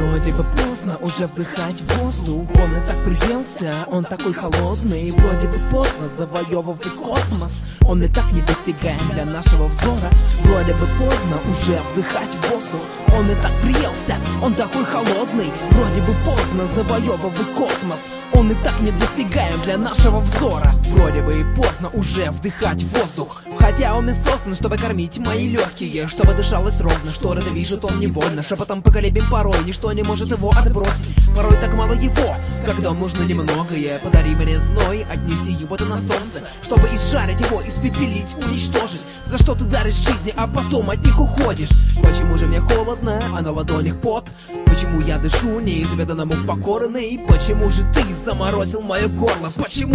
Вроде бы поздно уже вдыхать воздух. Он и так приелся, он такой холодный. Вроде бы поздно завоевывать космос. Он и так недосягаем для нашего взора. Вроде бы поздно уже вдыхать воздух. Он и так приелся, он такой холодный. Вроде бы поздно завоевывать космос. Он и так недосягаем для нашего взора. Вроде бы и поздно уже вдыхать воздух. Хотя он и создан, чтобы кормить мои легкие, чтобы дышалось ровно, что это движет он невольно. Шепотом поколебим порой, ничто не может его отбросить. Порой так мало его, когда нужно немногое. Подари мне зной, отнеси его на солнце, чтобы изжарить его, испепелить, уничтожить. За что ты даришь жизни, а потом от них уходишь? Почему же мне холодно, а на ладонях пот? Почему я дышу неизведанному покорный? Почему же ты заморозил мое горло?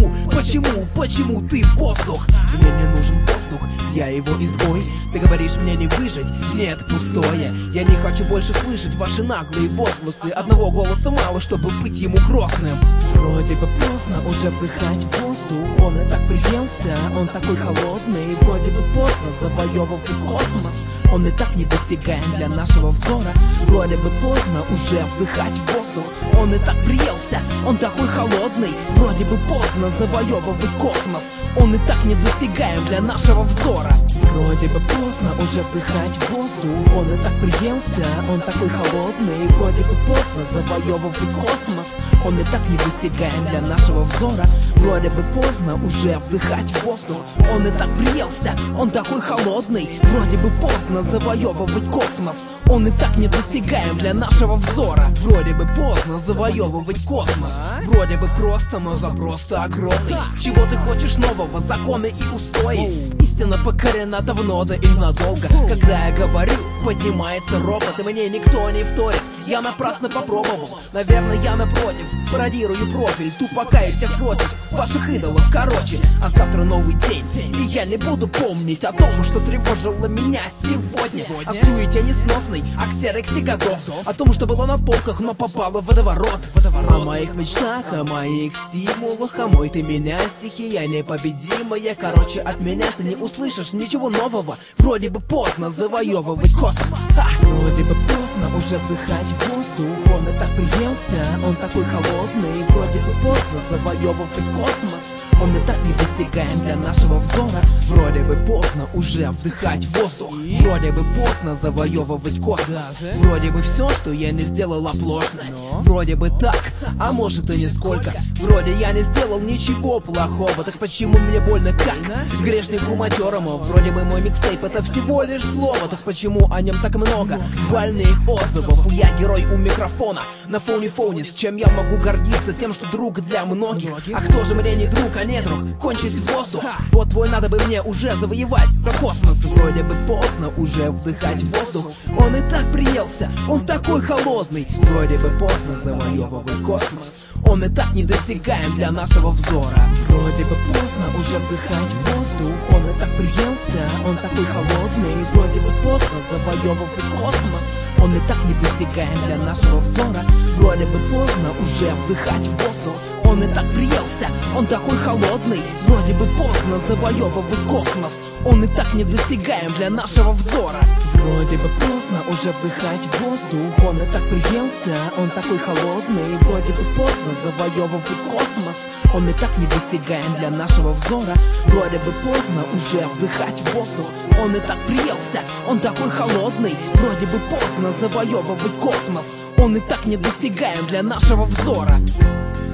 Почему ты воздух? Мне не нужен воздух, я его изгой. Ты говоришь мне не выжить, нет, пустое. Я не хочу больше слышать ваши наглые возгласы. Одного голоса мало, чтобы быть ему грозным. Вроде бы поздно уже вдыхать воздух. Он и так приелся, он такой холодный. Вроде бы поздно завоевывать космос. Он и так недосягаем для нашего взора. Вроде бы поздно уже вдыхать воздух. Он и так приелся, он такой холодный. Вроде бы поздно завоевывать космос. Он и так недосягаем для нашего взора. Вроде бы поздно уже вдыхать воздух. Он и так приелся, он такой холодный. Вроде бы поздно завоевывать космос. Он и так недосягаем для нашего взора. Вроде бы поздно уже вдыхать воздух. Он и так приелся, он такой холодный. Вроде бы поздно завоевывать космос. Он и так недосягаем для нашего взора. Вроде бы поздно завоевывать космос. Вроде бы просто, но запрос огромный. Чего ты хочешь нового, законы и устои? Истина покорена давно, да и надолго. Когда я говорю, поднимается робот, и мне никто не вторит. Я напрасно попробовал, наверное, я напротив пародирую профиль тупака и всех прочих ваших идолов. Короче, а завтра новый день, и я не буду помнить о том, что тревожило меня сегодня. О суете несносной, о ксероксе годов, о том, что было на полках, но попало в водоворот. О моих мечтах, о моих стимулах, о мой ты меня, стихия непобедимая. Короче, от меня ты не услышишь ничего нового. Вроде бы поздно завоевывать космос. Вроде бы поздно уже вдыхать воздух. Он и так приелся, он такой холодный. Вроде бы поздно завоевывать космос. Он и так недосягаем для нашего взора. Вроде бы поздно уже вдыхать воздух. Вроде бы поздно завоевывать космос. Вроде бы все, что я не сделал, оплошность. Вроде бы так, а может и нисколько. Вроде я не сделал ничего плохого. Так почему мне больно как грешнику матерому? Вроде бы мой микстейп это всего лишь слово. Так почему о нем так много больных отзывов? Я герой у микрофона на фоне фоне. С чем я могу гордиться? Тем, что друг для многих. А кто же мне не друг, а не друг? Кончись воздух. Вот твой надо бы мне уже завоевать как космос. Вроде бы поздно уже вдыхать воздух. Он и так приелся, он такой холодный. Вроде бы поздно завоевывать космос. Он и так недосягаем для нашего взора. Вроде бы поздно уже вдыхать воздух. Он и так приелся, он такой холодный. Вроде бы поздно завоевывать космос. Он и так недосягаем для нашего взора. Вроде бы поздно уже вдыхать воздух. Он и так приелся, он такой холодный. Вроде бы поздно завоевывать космос. Он и так недосягаем для нашего взора. Вроде бы поздно уже вдыхать воздух. Он и так приелся, он такой холодный. Вроде бы поздно завоевывать космос. Он и так недосягаем для нашего взора. Вроде бы поздно уже вдыхать воздух. Он и так приелся, он такой холодный. Вроде бы поздно завоевывать космос. Он и так недосягаем для нашего взора.